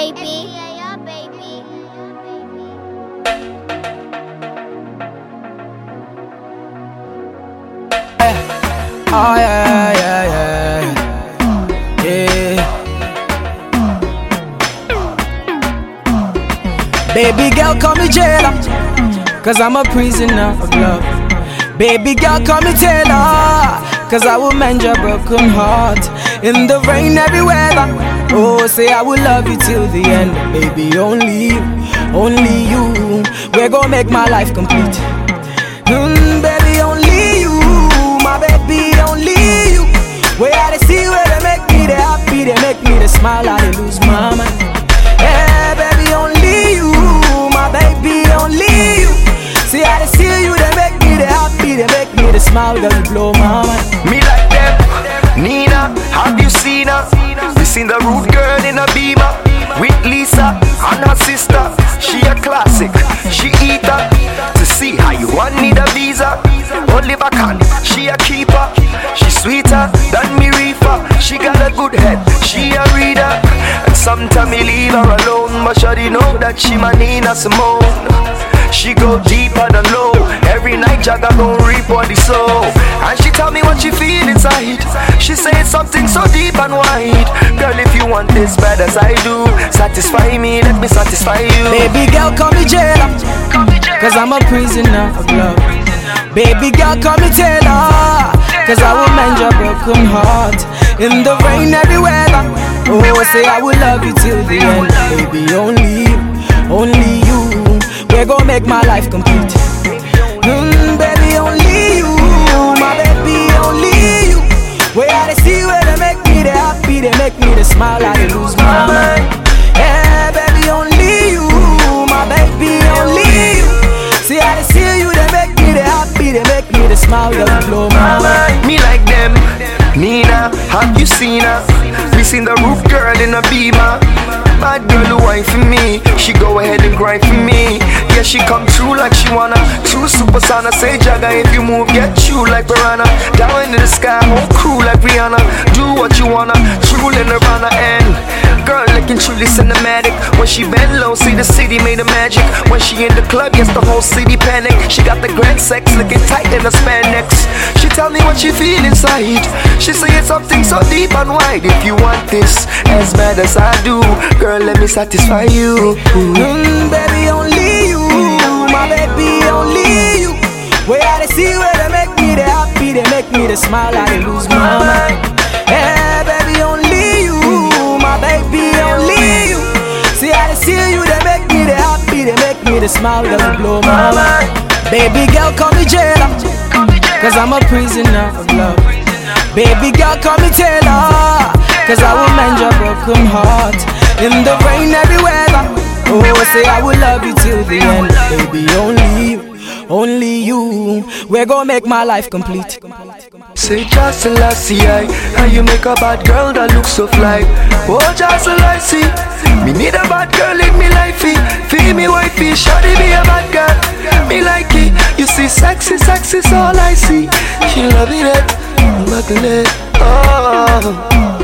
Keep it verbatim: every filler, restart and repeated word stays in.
baby. Oh yeah, yeah, yeah, yeah. Baby girl, call me jailer, cause I'm a prisoner of love. Baby girl, call me Taylor, cause I will mend your broken heart. In the rain, every weather. Oh, say I will love you till the end. Baby, only you, only you. We're gonna make my life complete. Mm, baby, only you. My baby, only you. Where I see where they make me they happy, they make me they smile, I they lose my mind. Yeah, baby, only you. My baby, only you. See how they see you, they make me they happy, they make me they smile, girl, you blow my mind. Me like them, Nina, have you seen her? We seen the rude girl in a beamer with Lisa and her sister. She a classic, she eat her. To see how you want need a visa. Oliver Kahn, she a keeper. She sweeter than me reefer. She got a good head, she a reader. And sometimes me leave her alone, but shawty know that she my Nina Simone. She go deeper than low. Every night Jagga gon' reap on the soul. And she tell me what she feel inside. She say it's something so deep and wide. Girl, if you want this bad as I do, satisfy me, let me satisfy you. Baby girl, call me jailer, cause I'm a prisoner of love. Baby girl, call me Taylor, cause I will mend your broken heart. In the rain, every weather. Oh, say I will love you till the end. Baby, only you, only you. We're gonna make my life complete. Mm, baby, only you. My baby, only you. Where I see where they make me they happy, they make me they smile, I they lose my mind. Yeah, baby, only you. My baby, only you. See how they see you, they make me they happy, they make me they smile, they blow my mind. Me like them, Nina, have you seen her? We seen the roof girl in a beamer. Bad girl who wine for me, she go ahead and grind for me. Yeah, she come true like she wanna. True super sana, say Jagga, if you move, get you like Piranha. Down into the sky, whole crew like Rihanna. Do what you wanna, true in Nirvana. And girl looking truly cinematic. When she bend low, see the city made of magic. When she in the club, yes, the whole city panic. She got the grand sex, looking tight in the spandex. She tell me what she feel inside. She say it's something so deep and wide. If you want this as bad as I do, girl, let me satisfy you. Mm, baby, only you. My baby, only you. Where I see where they make me they happy, they make me they smile, I they lose my mind. Yeah, baby, only you. My baby, only you. See how they see you, they make me they happy, they make me they smile, girl, you blow my mind. Baby girl, call me jailer, cause I'm a prisoner of love. Baby girl, call me Taylor, cause I will mend your broken heart. In the rain, every weather. Oh, say I will love you till the end. Baby, only you, only you. We're gonna make my life complete. Say just Selassie, how you make a bad girl that looks so fly. Oh, just Selassie, me need a bad girl in me lifey. Feel me wifey, shawty be a bad girl. Me like it, you see sexy, sexy's all I see. She love it, buckle it, oh.